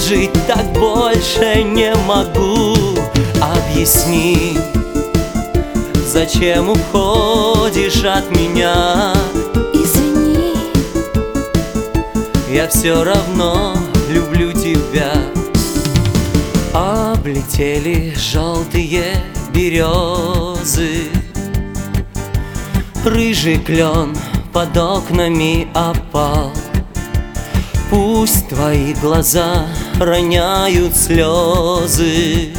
жить так больше не могу. Объясни, зачем уходишь от меня? Извини, я все равно люблю тебя. Облетели желтые березы, рыжий клен под окнами опал. Пусть твои глаза роняют слезы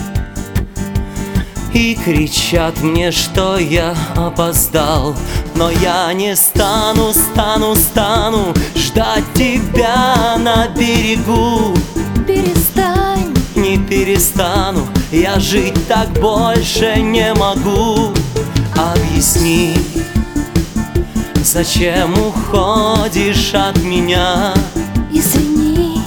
и кричат мне, что я опоздал, но я не стану ждать тебя на берегу. перестань, Не перестану, я жить так больше не могу. Объясни, зачем уходишь от меня? извини,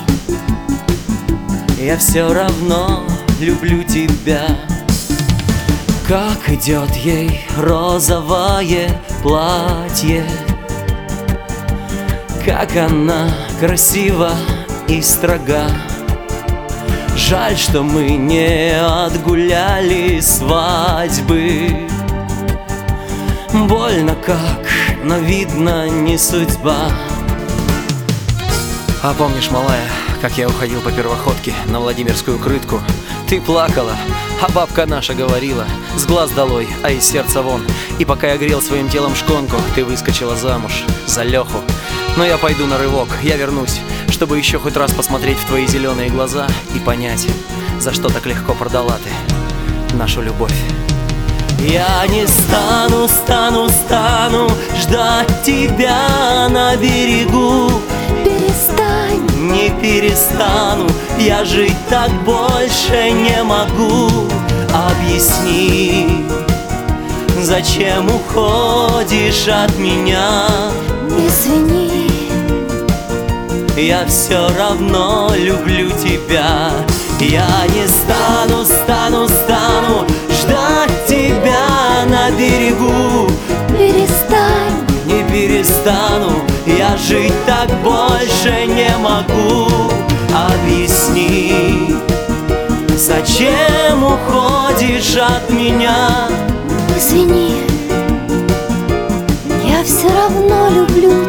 Я все равно люблю тебя. Как идет ей розовое платье, как она красива и строга. Жаль, что мы не отгуляли свадьбы. Больно как, но видно не судьба. А помнишь, малая, как я уходил по первоходке на Владимирскую крытку? Ты плакала, а бабка наша говорила: с глаз долой, а из сердца вон. И пока я грел своим телом шконку, ты выскочила замуж за Леху. Но я пойду на рывок, я вернусь, чтобы еще хоть раз посмотреть в твои зеленые глаза и понять, за что так легко продала ты нашу любовь. Я не стану ждать тебя на берегу. перестань, Не перестану, я жить так больше не могу. Объясни, зачем уходишь от меня? извини, Я все равно люблю тебя. Я не стану ждать тебя на берегу. перестань, Не перестану, я жить так больше не могу. Объясни, зачем уходишь от меня? извини, я все равно люблю